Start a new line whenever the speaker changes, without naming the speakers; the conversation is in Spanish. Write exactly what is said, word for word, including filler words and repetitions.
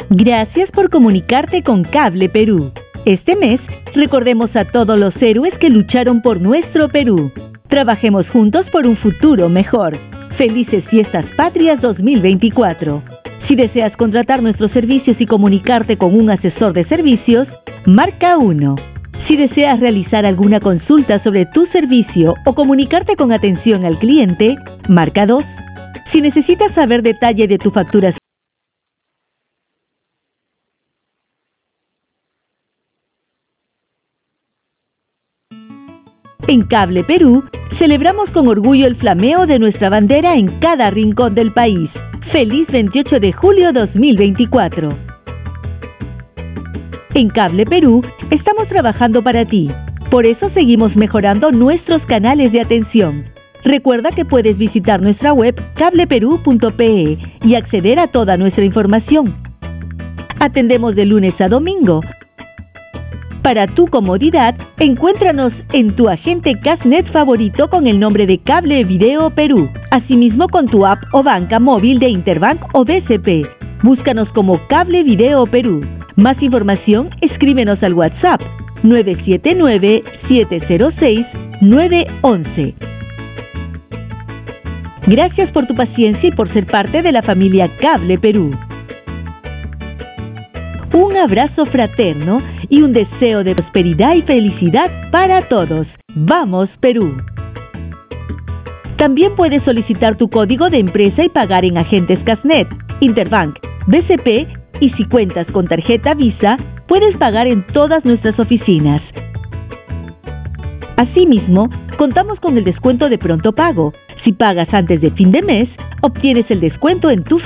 Gracias por comunicarte con Cable Perú. Este mes, recordemos a todos los héroes que lucharon por nuestro Perú. Trabajemos juntos por un futuro mejor. Felices Fiestas Patrias dos mil veinticuatro. Si deseas contratar nuestros servicios y comunicarte con un asesor de servicios, marca uno. Si deseas realizar alguna consulta sobre tu servicio o comunicarte con atención al cliente, marca dos. Si necesitas saber detalle de tu facturación, en Cable Perú, celebramos con orgullo el flameo de nuestra bandera en cada rincón del país. ¡Feliz veintiocho de julio dos mil veinticuatro! En Cable Perú, estamos trabajando para ti. Por eso seguimos mejorando nuestros canales de atención. Recuerda que puedes visitar nuestra web cable perú punto pe y acceder a toda nuestra información. Atendemos de lunes a domingo. Para tu comodidad, encuéntranos en tu agente Cashnet favorito con el nombre de Cable Video Perú. Asimismo con tu app o banca móvil de Interbank o B C P. Búscanos como Cable Video Perú. Más información, escríbenos al WhatsApp nueve siete nueve, siete cero seis, nueve uno uno. Gracias por tu paciencia y por ser parte de la familia Cable Perú. Un abrazo fraterno y un deseo de prosperidad y felicidad para todos. ¡Vamos, Perú! También puedes solicitar tu código de empresa y pagar en agentes Cashnet, Interbank, B C P y si cuentas con tarjeta Visa, puedes pagar en todas nuestras oficinas. Asimismo, contamos con el descuento de pronto pago. Si pagas antes de fin de mes, obtienes el descuento en tu